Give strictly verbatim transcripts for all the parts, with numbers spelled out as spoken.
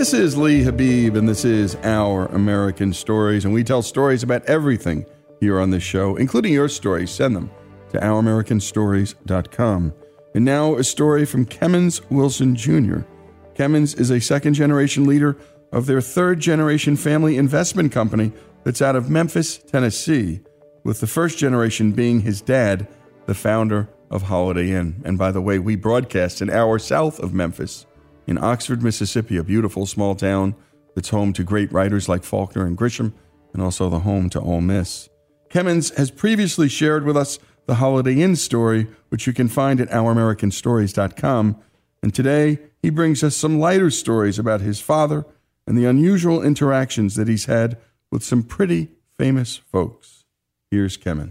This is Lee Habib, and this is Our American Stories, and we tell stories about everything here on this show, including your stories. Send them to our american stories dot com. And now a story from Kemmons Wilson Junior Kemmons is a second-generation leader of their third-generation family investment company that's out of Memphis, Tennessee, with the first generation being his dad, the founder of Holiday Inn. And by the way, we broadcast an hour south of Memphis in Oxford, Mississippi, a beautiful small town that's home to great writers like Faulkner and Grisham, and also the home to Ole Miss. Kemmons has previously shared with us the Holiday Inn story, which you can find at our american stories dot com. And today, he brings us some lighter stories about his father and the unusual interactions that he's had with some pretty famous folks. Here's Kemmons.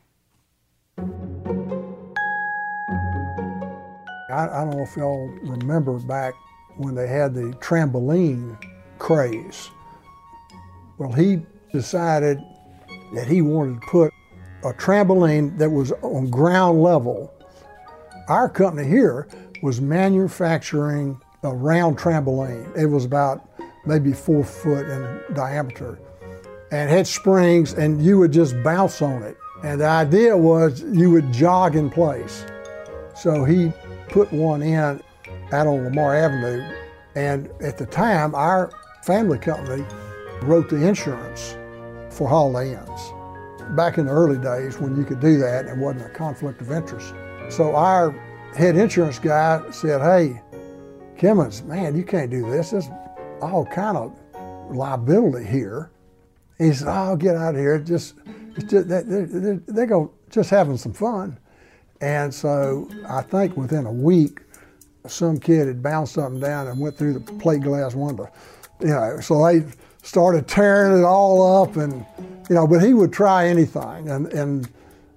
I, I don't know if y'all remember back when they had the trampoline craze. Well, he decided that he wanted to put a trampoline that was on ground level. Our company here was manufacturing a round trampoline. It was about maybe four foot in diameter and had springs, and you would just bounce on it. And the idea was you would jog in place. So he put one in out on Lamar Avenue, and at the time, our family company wrote the insurance for Holiday Inns. Back in the early days when you could do that, it wasn't a conflict of interest. So our head insurance guy said, "Hey, Kemmons, man, you can't do this. There's all kind of liability here." He said, "Oh, get out of here. Just, it's just they're, they're, they're going just having some fun." And so I think within a week, some kid had bounced something down and went through the plate glass window. You know, so they started tearing it all up, and you know, but he would try anything. And and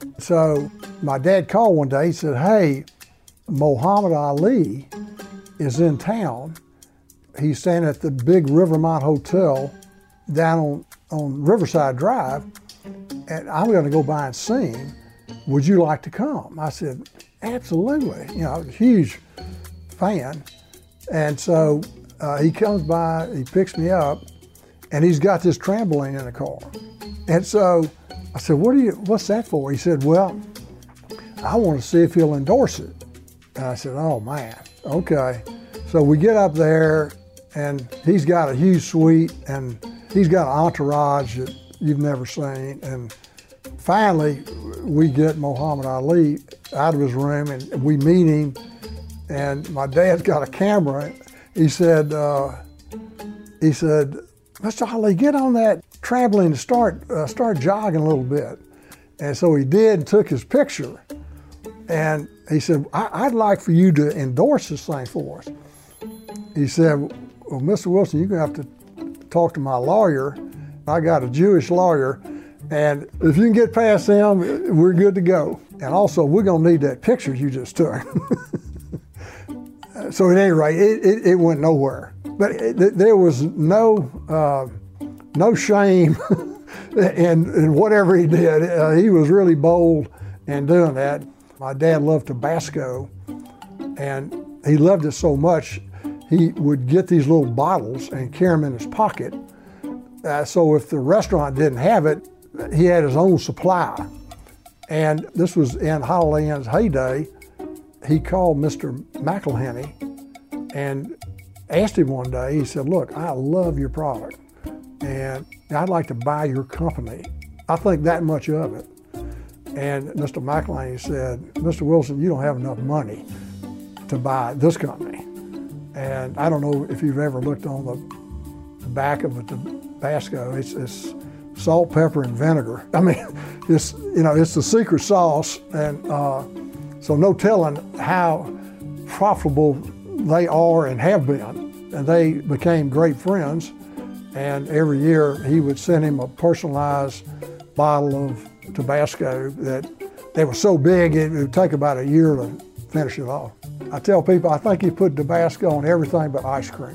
so my dad called one day. He said, "Hey, Muhammad Ali is in town. He's staying at the big Rivermont Hotel down on, on Riverside Drive, and I'm going to go by and see him. Would you like to come?" I said, "Absolutely." You know, I was a huge fan. And so uh, he comes by, he picks me up, and he's got this trampoline in the car. And so I said, "What are you, what's that for?" He said, "Well, I want to see if he'll endorse it." And I said, "Oh man, okay." So we get up there, and he's got a huge suite, and he's got an entourage that you've never seen. And finally, we get Muhammad Ali out of his room, and we meet him, and my dad's got a camera. He said, uh, he said, "Mister Ali, get on that trampoline and start, uh, start jogging a little bit." And so he did and took his picture. And he said, I- I'd like for you to endorse this thing for us." He said, "Well, Mister Wilson, you're going to have to talk to my lawyer. I got a Jewish lawyer. And if you can get past them, we're good to go. And also, we're going to need that picture you just took." So at any rate, it, it, it went nowhere. But it, there was no uh, no shame in, in whatever he did. Uh, he was really bold in doing that. My dad loved Tabasco, and he loved it so much, he would get these little bottles and carry them in his pocket. Uh, so if the restaurant didn't have it, he had his own supply. And this was in Holiday Inn's heyday. He called Mister McElhenney and asked him one day, he said, "Look, I love your product, and I'd like to buy your company. I think that much of it." And Mister McElhenney said, "Mister Wilson, you don't have enough money to buy this company." And I don't know if you've ever looked on the back of a Tabasco. It's, it's salt, pepper, and vinegar. I mean, it's, you know, it's the secret sauce, and uh, so no telling how profitable they are and have been. And they became great friends, and every year he would send him a personalized bottle of Tabasco that they were so big it would take about a year to finish it off. I tell people I think he put Tabasco on everything but ice cream.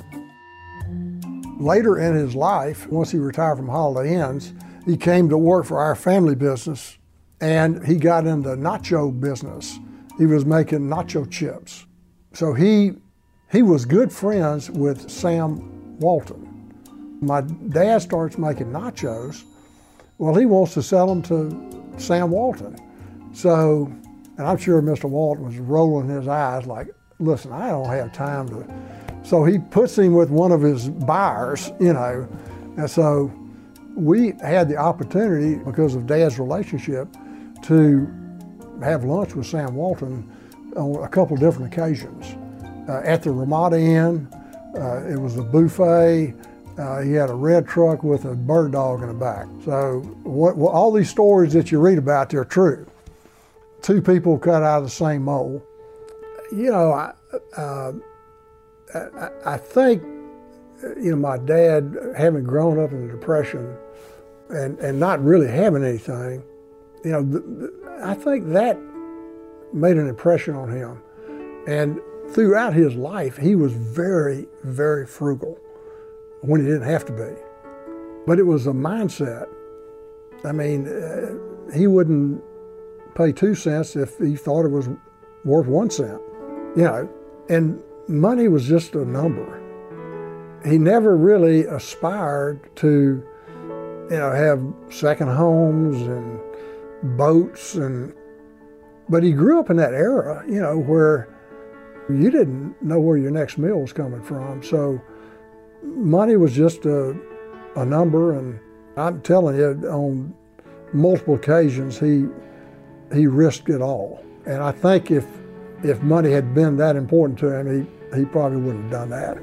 Later in his life, once he retired from Holiday Inns, he came to work for our family business, and he got into nacho business. He was making nacho chips. So he he was good friends with Sam Walton. My dad starts making nachos. Well, he wants to sell them to Sam Walton. So, and I'm sure Mister Walton was rolling his eyes like, listen, I don't have time to. So he puts him with one of his buyers, you know. And so we had the opportunity, because of Dad's relationship, to have lunch with Sam Walton on a couple of different occasions. Uh, at the Ramada Inn, uh, it was a buffet. Uh, he had a red truck with a bird dog in the back. So what, what, all these stories that you read about, they're true. Two people cut out of the same mold. You know, I, uh, I, I think, you know, my dad, having grown up in the Depression and, and not really having anything, you know, th- th- I think that made an impression on him. And throughout his life, he was very, very frugal when he didn't have to be. But it was a mindset. I mean, uh, he wouldn't pay two cents if he thought it was worth one cent, you know, and money was just a number. He never really aspired to, you know, have second homes and boats, and but he grew up in that era, you know, where you didn't know where your next meal was coming from. So money was just a, a number, and I'm telling you, on multiple occasions, he he risked it all. And I think if if money had been that important to him, he, he probably wouldn't have done that.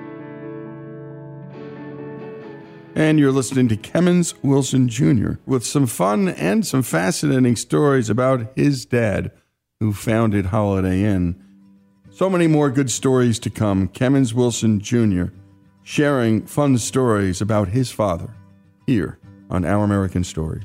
And you're listening to Kemmons Wilson Junior with some fun and some fascinating stories about his dad, who founded Holiday Inn. So many more good stories to come. Kemmons Wilson Junior sharing fun stories about his father here on Our American Stories.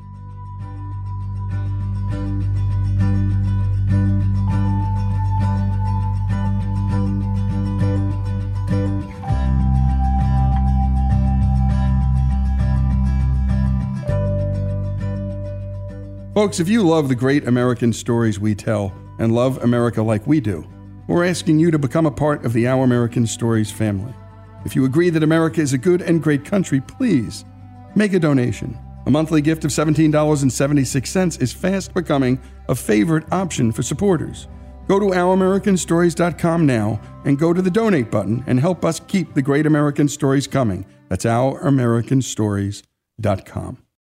Folks, if you love the great American stories we tell and love America like we do, we're asking you to become a part of the Our American Stories family. If you agree that America is a good and great country, please make a donation. A monthly gift of seventeen dollars and seventy-six cents is fast becoming a favorite option for supporters. Go to our american stories dot com now and go to the donate button and help us keep the great American stories coming. That's our american stories dot com.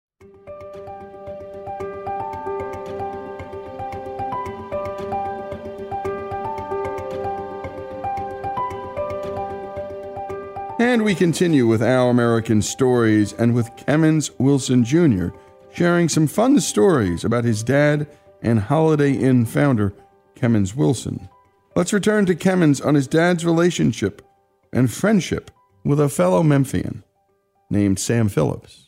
And we continue with Our American Stories and with Kemmons Wilson Junior sharing some fun stories about his dad and Holiday Inn founder, Kemmons Wilson. Let's return to Kemmons on his dad's relationship and friendship with a fellow Memphian named Sam Phillips.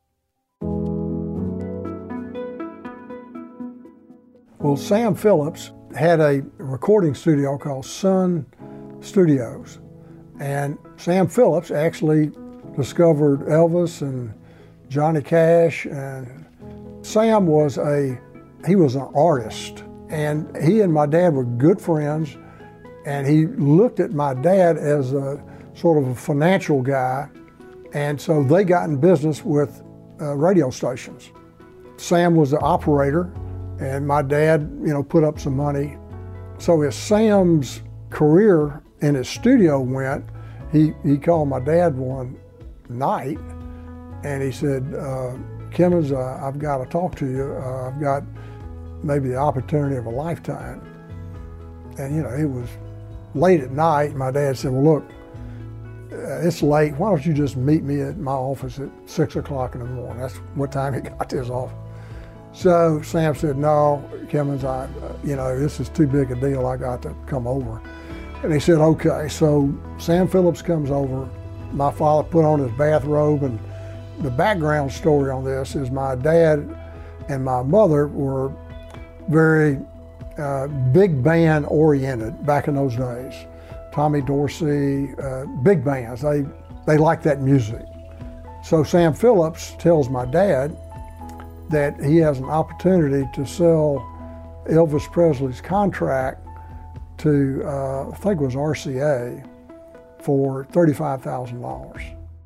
Well, Sam Phillips had a recording studio called Sun Studios. And Sam Phillips actually discovered Elvis and Johnny Cash, and Sam was a, he was an artist, and he and my dad were good friends, and he looked at my dad as a sort of a financial guy, and so they got in business with uh, radio stations. Sam was the operator, and my dad, you know, put up some money. So as Sam's career in his studio went, he, he called my dad one night and he said, uh, Kemmons, uh, I've got to talk to you. Uh, I've got maybe the opportunity of a lifetime. And you know, it was late at night. My dad said, well, look, uh, it's late. Why don't you just meet me at my office at six o'clock in the morning? That's what time he got to his office. So Sam said, no, Kemmons, I, uh, you know, this is too big a deal. I got to come over. And he said, okay. So Sam Phillips comes over. My father put on his bathrobe, and the background story on this is my dad and my mother were very uh, big band oriented back in those days. Tommy Dorsey, uh, big bands, they, they liked that music. So Sam Phillips tells my dad that he has an opportunity to sell Elvis Presley's contract to, uh, I think it was R C A, for thirty-five thousand dollars.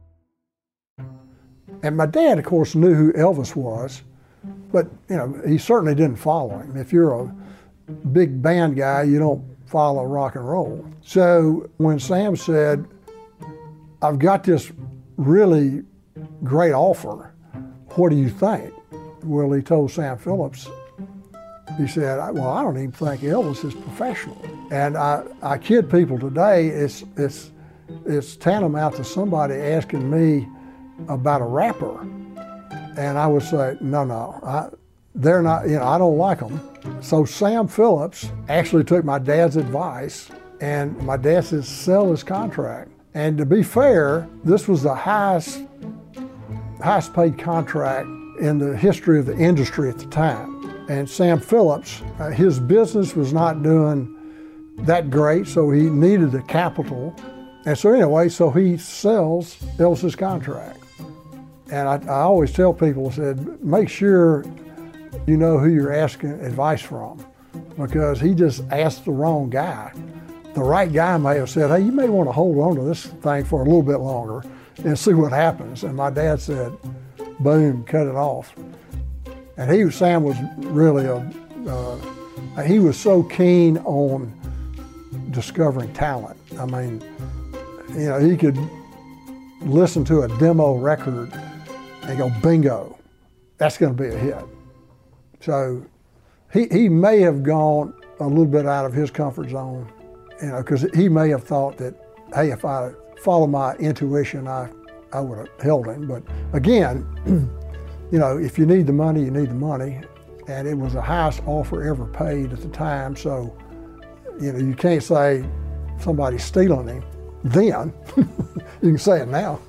And my dad, of course, knew who Elvis was, but you know, he certainly didn't follow him. If you're a big band guy, you don't follow rock and roll. So when Sam said, I've got this really great offer, what do you think? Well, he told Sam Phillips, he said, well, I don't even think Elvis is professional. And I, I kid people today, it's, it's, it's tantamount to somebody asking me about a rapper. And I would say, no, no, I, they're not, you know, I don't like them. So Sam Phillips actually took my dad's advice, and my dad said, sell his contract. And to be fair, this was the highest, highest paid contract in the history of the industry at the time. And Sam Phillips, uh, his business was not doing that great, so he needed the capital. And so anyway, so he sells Elvis's contract. And I, I always tell people, I said, make sure you know who you're asking advice from, because he just asked the wrong guy. The right guy may have said, hey, you may want to hold on to this thing for a little bit longer and see what happens. And my dad said, boom, cut it off. And he, Sam was really a, uh, he was so keen on discovering talent. I mean, you know, he could listen to a demo record and go, bingo, that's going to be a hit. So he, he may have gone a little bit out of his comfort zone, you know, because he may have thought that, hey, if I follow my intuition, I, I would have held him. But again, you know, if you need the money, you need the money. And it was the highest offer ever paid at the time. So, you know, you can't say somebody's stealing him then. You can say it now.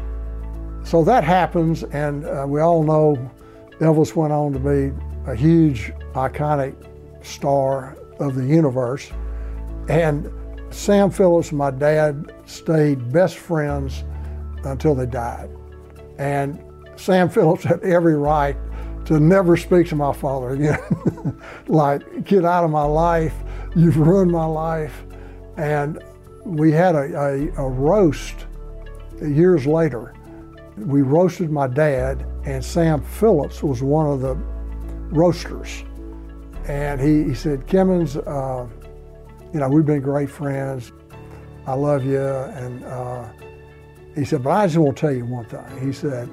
So that happens, and uh, we all know Elvis went on to be a huge, iconic star of the universe. And Sam Phillips and my dad stayed best friends until they died. And Sam Phillips had every right to never speak to my father again. Like, get out of my life, you've ruined my life. And we had a, a, a roast years later. We roasted my dad, and Sam Phillips was one of the roasters. And he, he said, Kimmons, uh, you know, we've been great friends. I love you. And uh, he said, but I just want to tell you one thing. He said,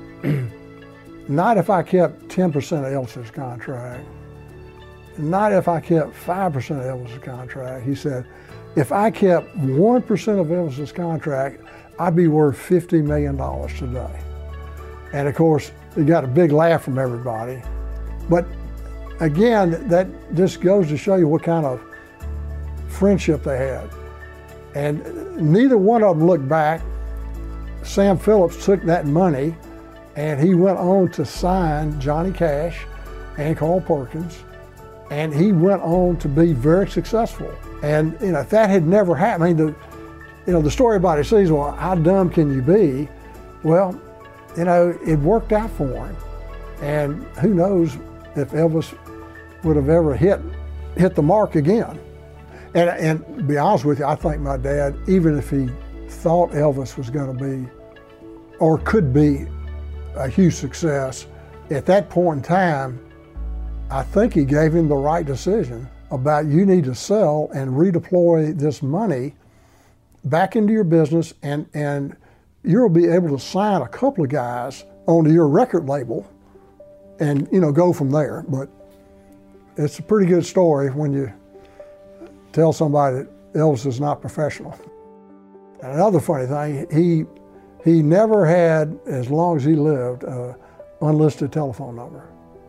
not if I kept ten percent of Elvis's contract, not if I kept five percent of Elvis's contract. He said, if I kept one percent of Elvis's contract, I'd be worth fifty million dollars today. And of course, he got a big laugh from everybody. But again, that just goes to show you what kind of friendship they had. And neither one of them looked back. Sam Phillips took that money and he went on to sign Johnny Cash and Carl Perkins, and he went on to be very successful. And you know, if that had never happened, I mean, the, you know, the story about it says, well, how dumb can you be? Well, you know, it worked out for him. And who knows if Elvis would have ever hit hit the mark again. And, and to be honest with you, I think my dad, even if he thought Elvis was going to be, or could be, a huge success, at that point in time, I think he gave him the right decision about, you need to sell and redeploy this money back into your business, and, and you'll be able to sign a couple of guys onto your record label and, you know, go from there. But it's a pretty good story when you tell somebody that Elvis is not professional. And another funny thing, he he never had, as long as he lived, an unlisted telephone number.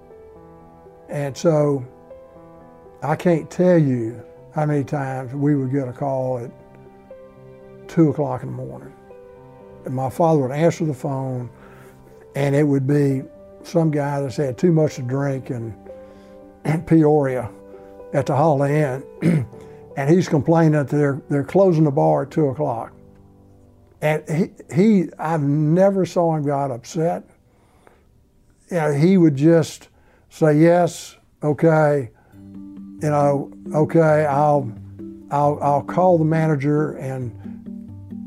And so I can't tell you how many times we would get a call at two o'clock in the morning. And my father would answer the phone, and it would be some guy that's had too much to drink in Peoria at the Holiday Inn, and he's complaining that they're, they're closing the bar at two o'clock. And he, he, I've never saw him got upset. You know, he would just say, yes, okay, you know, okay, I'll, I'll, I'll call the manager and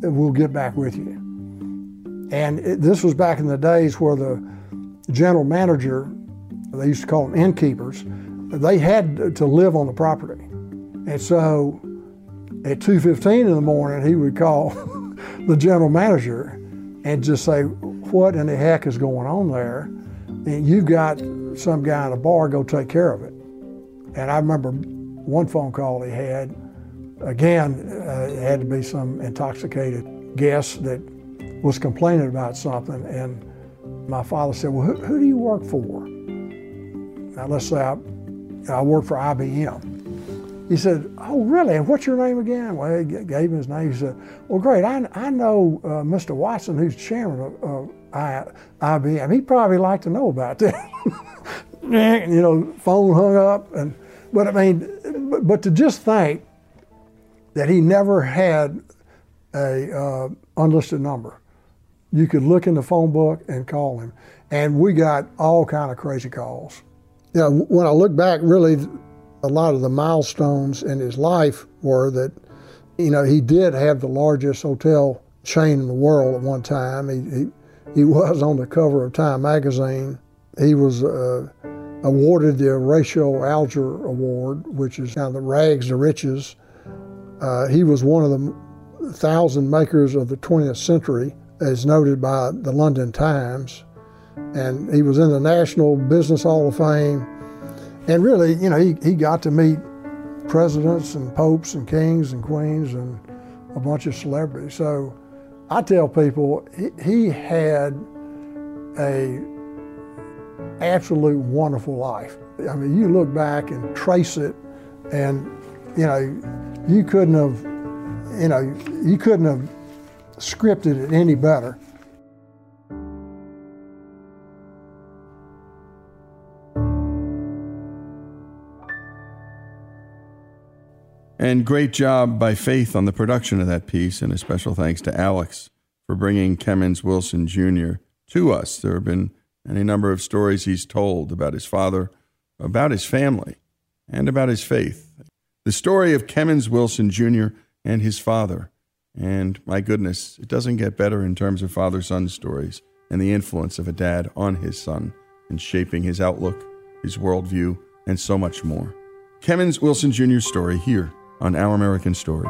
we'll get back with you. And it, this was back in the days where the general manager, they used to call them innkeepers, they had to live on the property. And so at two fifteen in the morning, he would call the general manager and just say, what in the heck is going on there? And you've got some guy in a bar, go take care of it. And I remember one phone call he had, again, uh, it had to be some intoxicated guest that was complaining about something. And my father said, well, who, who do you work for? Now let's say I, I work for I B M. He said, oh, really? And what's your name again? Well, he gave him his name. He said, well, great. I, I know uh, Mister Watson, who's chairman of, of I, IBM. He'd probably like to know about that. You know, phone hung up. And But I mean, but, but to just think that he never had a uh, unlisted number. You could look in the phone book and call him. And we got all kind of crazy calls. You know, when I look back, really, a lot of the milestones in his life were that, you know, he did have the largest hotel chain in the world at one time. He he, he was on the cover of Time magazine. He was uh, awarded the Horatio Alger Award, which is kind of the rags to riches. Uh, he was one of the thousand makers of the twentieth century, as noted by the London Times. And he was in the National Business Hall of Fame. And really, you know, he, he got to meet presidents and popes and kings and queens and a bunch of celebrities. So I tell people he, he had a absolute wonderful life. I mean, you look back and trace it, and, you know, you couldn't have, you know, you couldn't have scripted it any better. And great job by Faith on the production of that piece, and a special thanks to Alex for bringing Kemmons Wilson Junior to us. There have been any number of stories he's told about his father, about his family, and about his faith. The story of Kemmons Wilson Junior and his father. And my goodness, it doesn't get better in terms of father-son stories and the influence of a dad on his son in shaping his outlook, his worldview, and so much more. Kemmons Wilson Junior's story here on Our American Stories.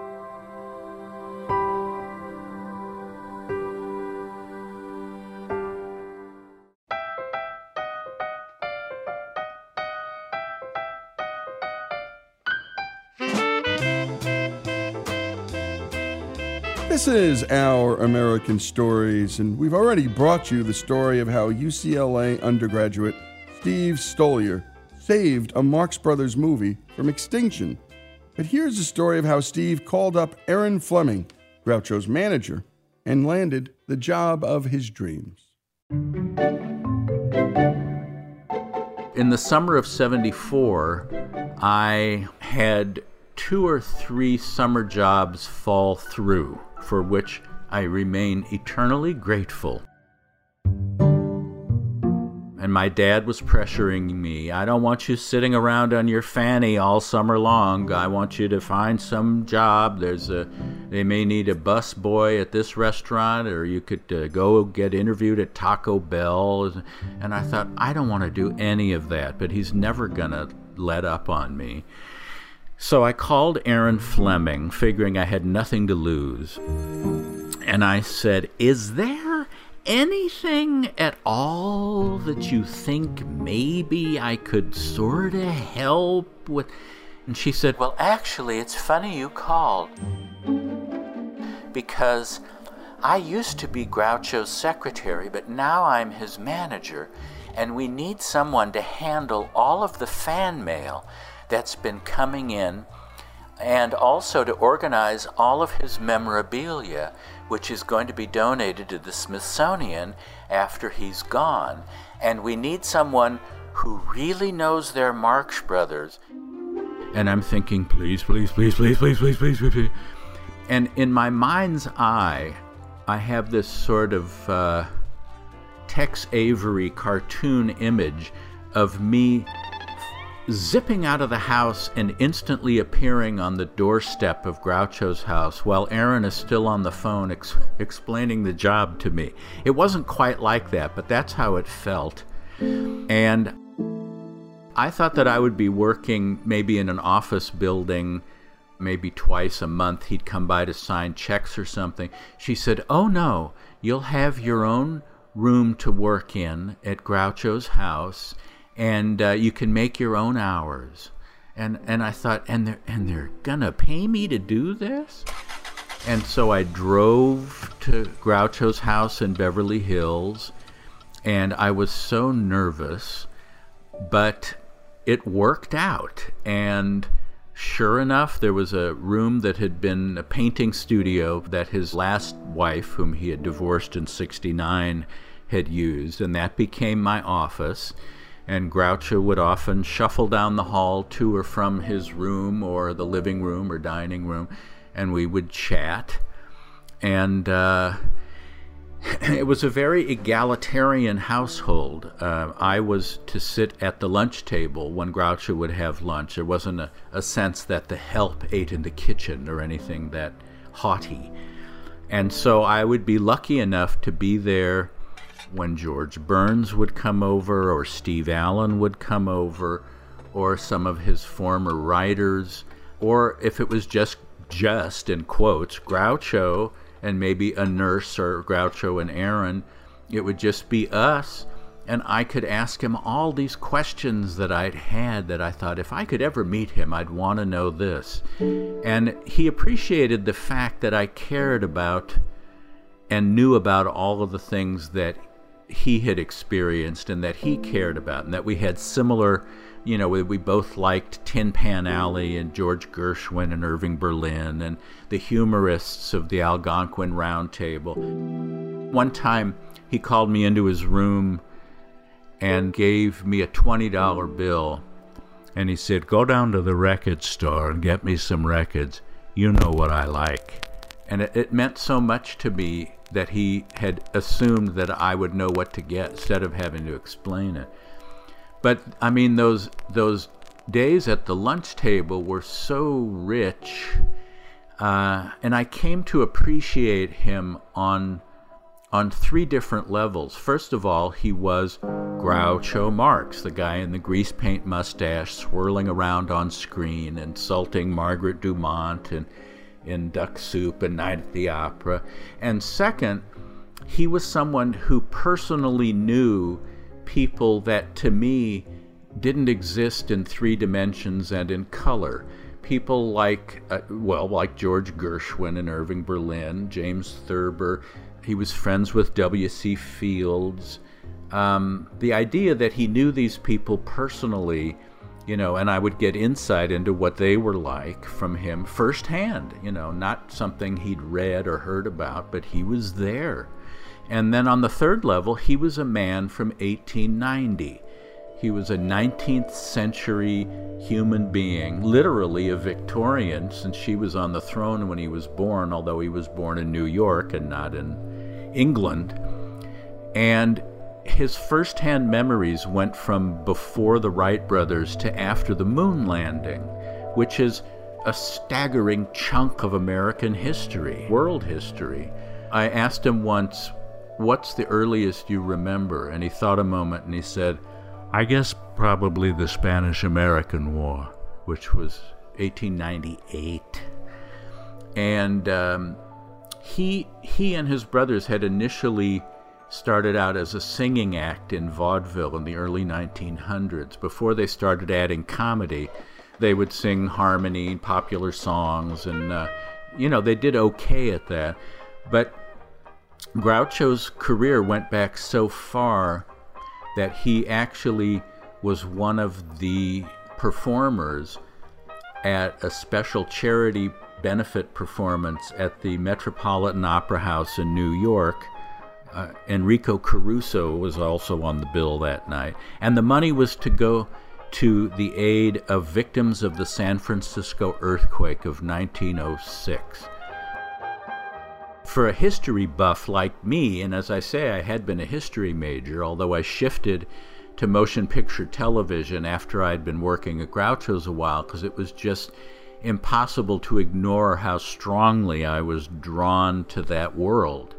This is Our American Stories, and we've already brought you the story of how U C L A undergraduate Steve Stoliar saved a Marx Brothers movie from extinction. But here's the story of how Steve called up Aaron Fleming, Groucho's manager, and landed the job of his dreams. In the summer of seventy-four, I had two or three summer jobs fall through, for which I remain eternally grateful. And my dad was pressuring me. I don't want you sitting around on your fanny all summer long. I want you to find some job. There's a, they may need a bus boy at this restaurant, or you could uh, go get interviewed at Taco Bell. And I thought, I don't want to do any of that, but he's never going to let up on me. So I called Aaron Fleming, figuring I had nothing to lose. And I said, is there anything at all that you think maybe I could sort of help with? And she said, well, actually, it's funny you called, because I used to be Groucho's secretary, but now I'm his manager, and we need someone to handle all of the fan mail that's been coming in, and also to organize all of his memorabilia, which is going to be donated to the Smithsonian after he's gone. And we need someone who really knows their Marx Brothers. And I'm thinking, please, please, please, please, please, please, please, please, please. And in my mind's eye, I have this sort of uh, Tex Avery cartoon image of me zipping out of the house and instantly appearing on the doorstep of Groucho's house while Aaron is still on the phone ex- explaining the job to me. It wasn't quite like that, but that's how it felt. And I thought that I would be working maybe in an office building maybe twice a month. He'd come by to sign checks or something. She said, "Oh no, you'll have your own room to work in at Groucho's house, and uh, you can make your own hours." And and I thought, and they're and they're gonna pay me to do this? And so I drove to Groucho's house in Beverly Hills, and I was so nervous, but it worked out. And sure enough, there was a room that had been a painting studio that his last wife, whom he had divorced in sixty-nine, had used, and that became my office. And Groucho would often shuffle down the hall to or from his room or the living room or dining room, and we would chat. And uh, it was a very egalitarian household. Uh, I was to sit at the lunch table when Groucho would have lunch. There wasn't a, a sense that the help ate in the kitchen or anything that haughty. And so I would be lucky enough to be there when George Burns would come over, or Steve Allen would come over, or some of his former writers, or if it was just, just in quotes, Groucho and maybe a nurse, or Groucho and Aaron, it would just be us, and I could ask him all these questions that I'd had that I thought, if I could ever meet him, I'd want to know this. And he appreciated the fact that I cared about and knew about all of the things that he had experienced and that he cared about, and that we had similar, you know, we, we both liked Tin Pan Alley and George Gershwin and Irving Berlin and the humorists of the Algonquin Round Table. One time he called me into his room and gave me a twenty dollar bill, and he said, "Go down to the record store and get me some records. You know what I like." And it, it meant so much to me that he had assumed that I would know what to get instead of having to explain it. But, I mean, those those days at the lunch table were so rich, uh, and I came to appreciate him on on three different levels. First of all, he was Groucho Marx, the guy in the grease paint mustache swirling around on screen, insulting Margaret Dumont and in Duck Soup and Night at the Opera. And second, he was someone who personally knew people that to me didn't exist in three dimensions and in color. People like, uh, well, like George Gershwin and Irving Berlin, James Thurber. He was friends with W C Fields. Um, the idea that he knew these people personally, you know, and I would get insight into what they were like from him firsthand, you know, not something he'd read or heard about, but he was there. And then on the third level, he was a man from eighteen ninety. He was a nineteenth century human being, literally a Victorian, since she was on the throne when he was born, although he was born in New York and not in England. And his first-hand memories went from before the Wright brothers to after the moon landing, which is a staggering chunk of American history, world history. I asked him once, "What's the earliest you remember?" And he thought a moment and he said, "I guess probably the Spanish-American War," which was eighteen ninety-eight. And um, he he and his brothers had initially started out as a singing act in vaudeville in the early nineteen hundreds. Before they started adding comedy, they would sing harmony, popular songs, and, uh, you know, they did okay at that. But Groucho's career went back so far that he actually was one of the performers at a special charity benefit performance at the Metropolitan Opera House in New York. Uh, Enrico Caruso was also on the bill that night, and the money was to go to the aid of victims of the San Francisco earthquake of nineteen oh six. For a history buff like me, and as I say, I had been a history major, although I shifted to motion picture television after I'd been working at Groucho's a while, because it was just impossible to ignore how strongly I was drawn to that world.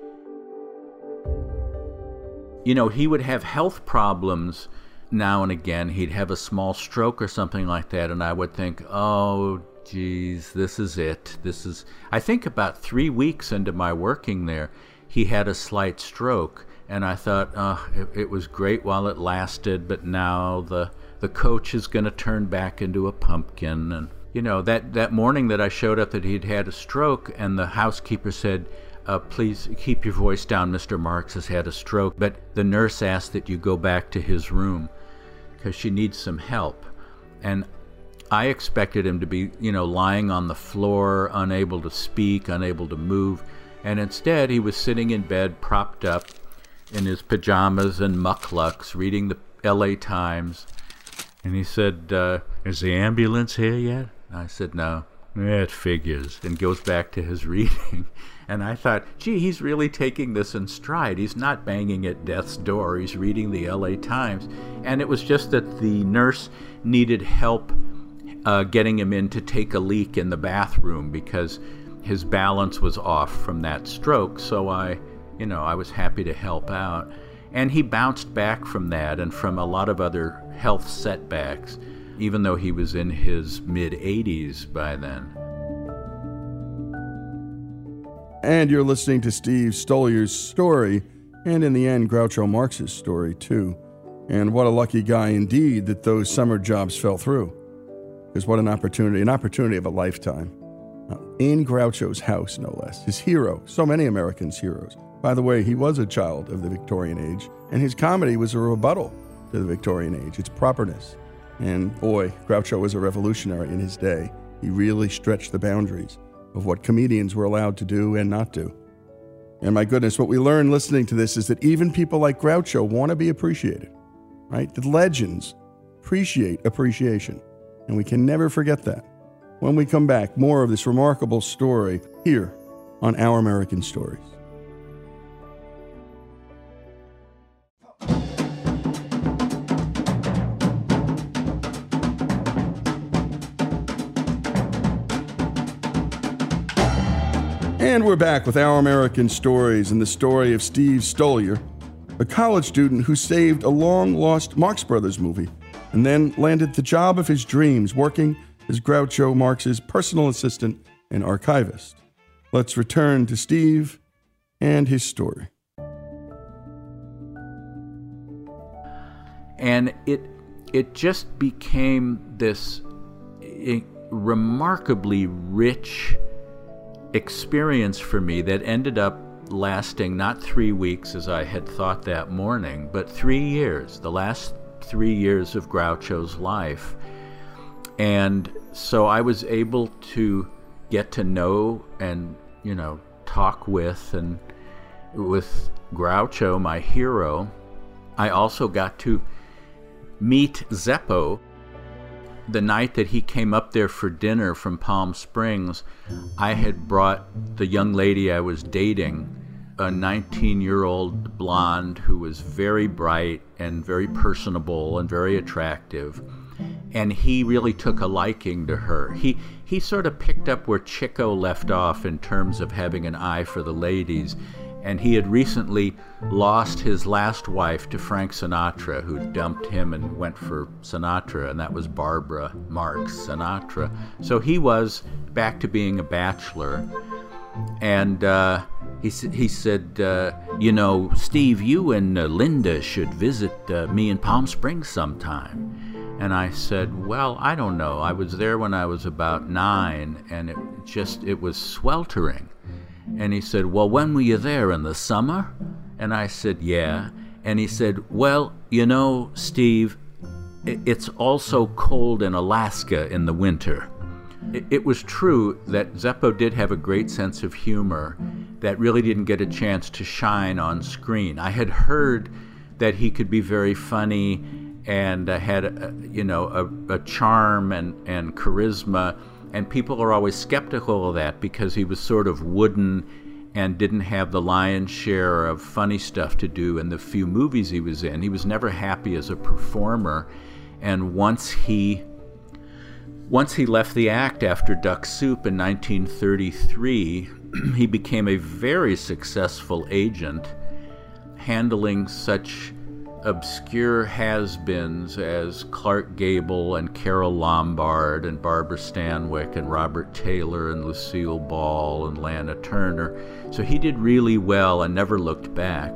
You know, he would have health problems now and again. He'd have a small stroke or something like that, and I would think, oh, geez, this is it. This is... I think about three weeks into my working there, he had a slight stroke, and I thought, oh, it, it was great while it lasted, but now the the coach is going to turn back into a pumpkin. And, you know, that, that morning that I showed up that he'd had a stroke, and the housekeeper said, Uh, please keep your voice down, Mister Marks has had a stroke. But the nurse asked that you go back to his room because she needs some help. And I expected him to be, you know, lying on the floor, unable to speak, unable to move. And instead, he was sitting in bed, propped up in his pajamas and mucklucks, reading the L A Times. And he said, uh, is the ambulance here yet? I said, no. Yeah, it figures. And goes back to his reading. And I thought, gee, he's really taking this in stride. He's not banging at death's door. He's reading the L A Times. And it was just that the nurse needed help uh, getting him in to take a leak in the bathroom because his balance was off from that stroke. So I, you know, I was happy to help out. And he bounced back from that and from a lot of other health setbacks, even though he was in his mid-eighties by then. And you're listening to Steve Stollier's story, and in the end, Groucho Marx's story, too. And what a lucky guy indeed that those summer jobs fell through. Because what an opportunity, an opportunity of a lifetime. Uh, in Groucho's house, no less. His hero, so many Americans' heroes. By the way, he was a child of the Victorian age, and his comedy was a rebuttal to the Victorian age, its properness. And boy, Groucho was a revolutionary in his day. He really stretched the boundaries of what comedians were allowed to do and not do. And my goodness, what we learn listening to this is that even people like Groucho want to be appreciated, right? The legends appreciate appreciation, and we can never forget that. When we come back, more of this remarkable story here on Our American Stories. And we're back with Our American Stories and the story of Steve Stollier, a college student who saved a long-lost Marx Brothers movie and then landed the job of his dreams working as Groucho Marx's personal assistant and archivist. Let's return to Steve and his story. And it it just became this remarkably rich experience for me that ended up lasting not three weeks as I had thought that morning, but three years, the last three years of Groucho's life. And so I was able to get to know and, you know, talk with and with Groucho, my hero. I also got to meet Zeppo. The night that he came up there for dinner from Palm Springs, I had brought the young lady I was dating, a nineteen-year-old blonde who was very bright and very personable and very attractive. And he really took a liking to her. He he sort of picked up where Chico left off in terms of having an eye for the ladies. And he had recently lost his last wife to Frank Sinatra, who dumped him and went for Sinatra, and that was Barbara Marx Sinatra. So he was back to being a bachelor. And uh, he, he said, uh, you know, Steve, you and uh, Linda should visit uh, me in Palm Springs sometime. And I said, well, I don't know. I was there when I was about nine, and it just, it was sweltering. And he said, well, when were you there, in the summer? And I said, yeah. And he said, well, you know, Steve, it's also cold in Alaska in the winter. It was true that Zeppo did have a great sense of humor that really didn't get a chance to shine on screen. I had heard that he could be very funny and uh, had, a, you know, a, a charm and, and charisma. And people are always skeptical of that because he was sort of wooden and didn't have the lion's share of funny stuff to do in the few movies he was in. He was never happy as a performer, and once he once he left the act after Duck Soup in nineteen thirty-three, he became a very successful agent, handling such obscure has-beens as Clark Gable and Carole Lombard and Barbara Stanwyck and Robert Taylor and Lucille Ball and Lana Turner. So he did really well and never looked back.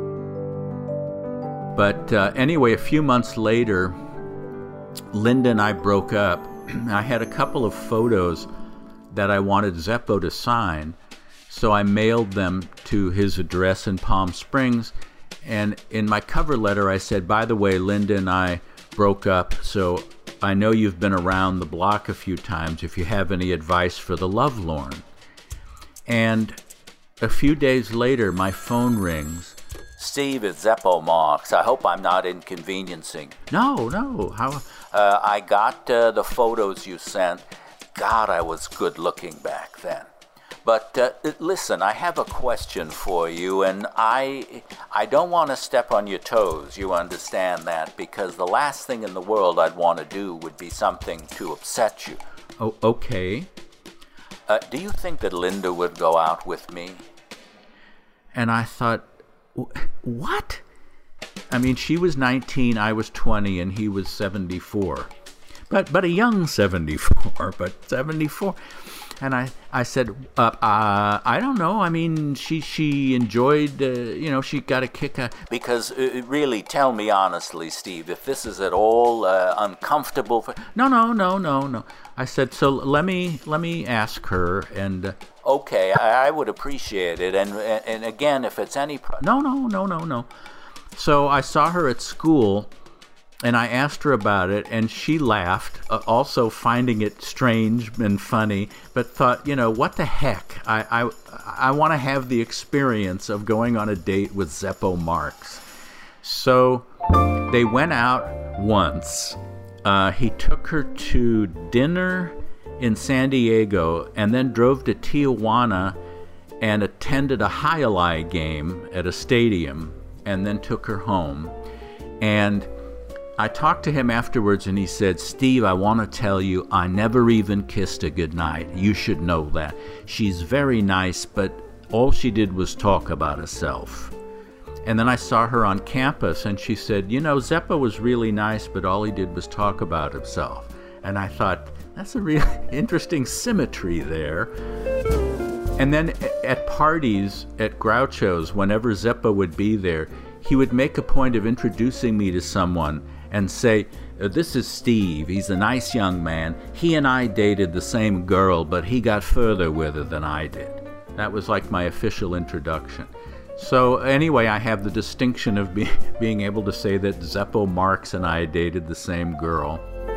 But uh, anyway, a few months later, Linda and I broke up. I had a couple of photos that I wanted Zeppo to sign, so I mailed them to his address in Palm Springs. And in my cover letter, I said, by the way, Linda and I broke up, so I know you've been around the block a few times if you have any advice for the lovelorn. And a few days later, my phone rings. Steve, it's Zeppo Marx. I hope I'm not inconveniencing. No, no. How? Uh, I got uh, the photos you sent. God, I was good looking back then. But uh, listen, I have a question for you, and I I don't want to step on your toes, you understand that, because the last thing in the world I'd want to do would be something to upset you. Oh, okay. Uh, do you think that Linda would go out with me? And I thought, what? I mean, she was nineteen, I was twenty, and he was seventy-four. But but a young seventy-four, but seventy-four. And I, I said, uh, uh, I don't know. I mean, she she enjoyed, uh, you know, she got a kick out. Because uh, really, tell me honestly, Steve, if this is at all uh, uncomfortable for... No, no, no, no, no. I said, so let me let me ask her, and... Uh, okay, I, I would appreciate it. And, and, and again, if it's any... Pro- no, no, no, no, no. So I saw her at school, and I asked her about it, and she laughed, uh, also finding it strange and funny, but thought, you know, what the heck? I I, I want to have the experience of going on a date with Zeppo Marx. So they went out once. Uh, he took her to dinner in San Diego and then drove to Tijuana and attended a Highlight game at a stadium and then took her home. And I talked to him afterwards, and he said, Steve, I want to tell you, I never even kissed her goodnight. You should know that. She's very nice, but all she did was talk about herself. And then I saw her on campus, and she said, you know, Zeppo was really nice, but all he did was talk about himself. And I thought, that's a really interesting symmetry there. And then at parties, at Groucho's, whenever Zeppo would be there, he would make a point of introducing me to someone and say, this is Steve. He's a nice young man. He and I dated the same girl, but he got further with her than I did. That was like my official introduction. So anyway, I have the distinction of be- being able to say that Zeppo Marx and I dated the same girl.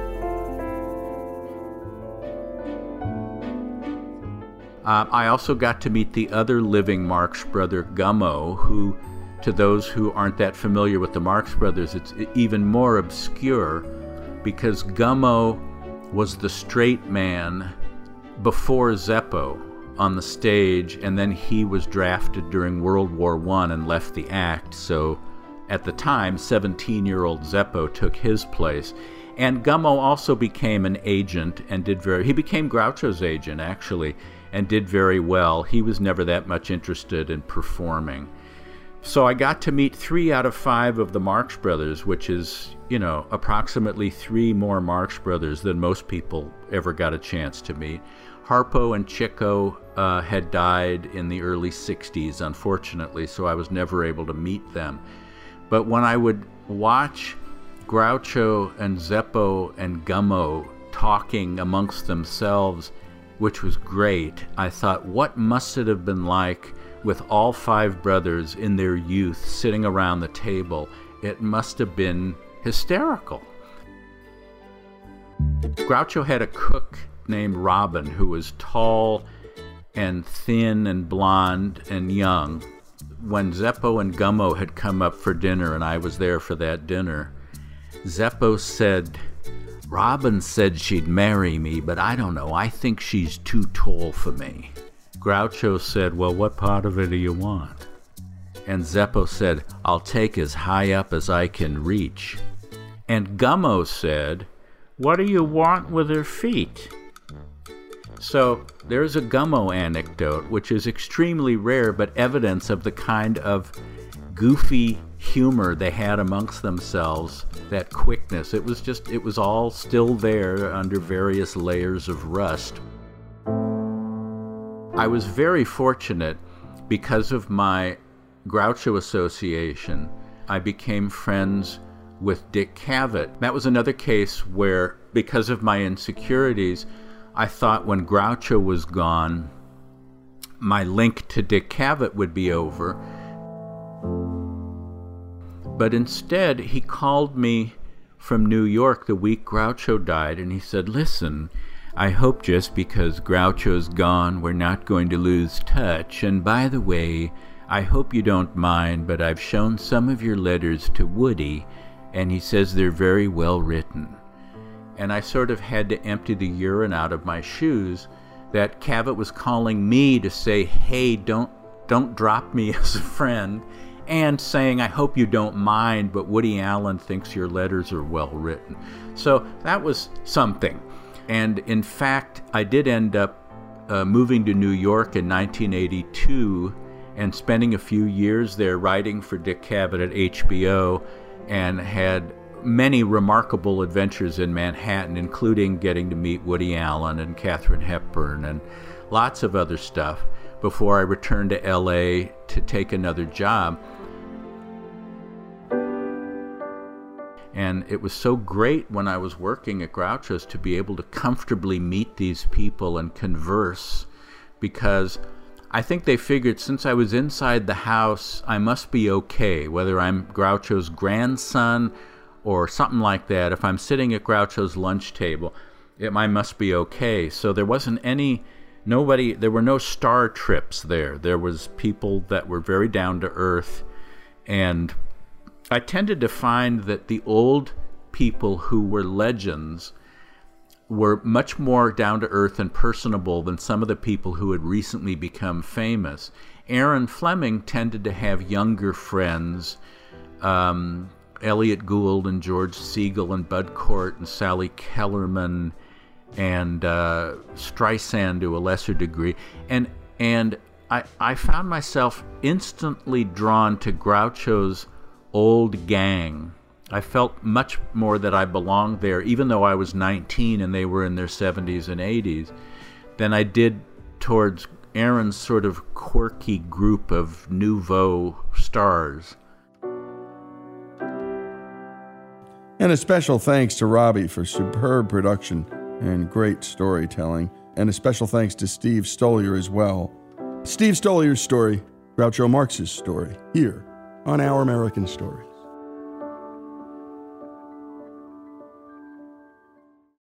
Uh, I also got to meet the other living Marx brother, Gummo, who, to those who aren't that familiar with the Marx Brothers, it's even more obscure because Gummo was the straight man before Zeppo on the stage, and then he was drafted during World War One and left the act. So at the time, seventeen-year-old Zeppo took his place. And Gummo also became an agent and did very... He became Groucho's agent, actually, and did very well. He was never that much interested in performing. So I got to meet three out of five of the Marx Brothers, which is, you know, approximately three more Marx Brothers than most people ever got a chance to meet. Harpo and Chico uh, had died in the early sixties, unfortunately, so I was never able to meet them. But when I would watch Groucho and Zeppo and Gummo talking amongst themselves, which was great, I thought, what must it have been like with all five brothers in their youth sitting around the table? It must have been hysterical. Groucho had a cook named Robin who was tall and thin and blonde and young. When Zeppo and Gummo had come up for dinner, and I was there for that dinner, Zeppo said, Robin said she'd marry me, but I don't know, I think she's too tall for me. Groucho said, "Well, what part of it do you want?" And Zeppo said, "I'll take as high up as I can reach." And Gummo said, "What do you want with her feet?" So there's a Gummo anecdote, which is extremely rare, but evidence of the kind of goofy humor they had amongst themselves, that quickness. It was just, it was all still there under various layers of rust. I was very fortunate because of my Groucho association. I became friends with Dick Cavett. That was another case where, because of my insecurities, I thought when Groucho was gone, my link to Dick Cavett would be over. But instead, he called me from New York the week Groucho died, and he said, "Listen, I hope just because Groucho's gone, we're not going to lose touch. And by the way, I hope you don't mind, but I've shown some of your letters to Woody, and he says they're very well written." And I sort of had to empty the urine out of my shoes that Cavett was calling me to say, "Hey, don't don't drop me as a friend," and saying, "I hope you don't mind, but Woody Allen thinks your letters are well written." So that was something. And in fact, I did end up uh, moving to New York in nineteen eighty-two and spending a few years there writing for Dick Cavett at H B O, and had many remarkable adventures in Manhattan, including getting to meet Woody Allen and Katharine Hepburn and lots of other stuff, before I returned to L A to take another job. And it was so great when I was working at Groucho's to be able to comfortably meet these people and converse, because I think they figured since I was inside the house, I must be okay, whether I'm Groucho's grandson or something like that. If I'm sitting at Groucho's lunch table, it, I must be okay. So there wasn't any, nobody, there were no star trips there. There was people that were very down to earth. And I tended to find that the old people who were legends were much more down to earth and personable than some of the people who had recently become famous. Aaron Fleming tended to have younger friends, um, Elliot Gould and George Siegel and Bud Cort and Sally Kellerman and uh, Streisand to a lesser degree. And and I, I found myself instantly drawn to Groucho's old gang. I felt much more that I belonged there, even though I was nineteen and they were in their seventies and eighties, than I did towards Aaron's sort of quirky group of nouveau stars. And a special thanks to Robbie for superb production and great storytelling. And a special thanks to Steve Stoliar as well. Steve Stoliar's story, Groucho Marx's story, here on Our American Story.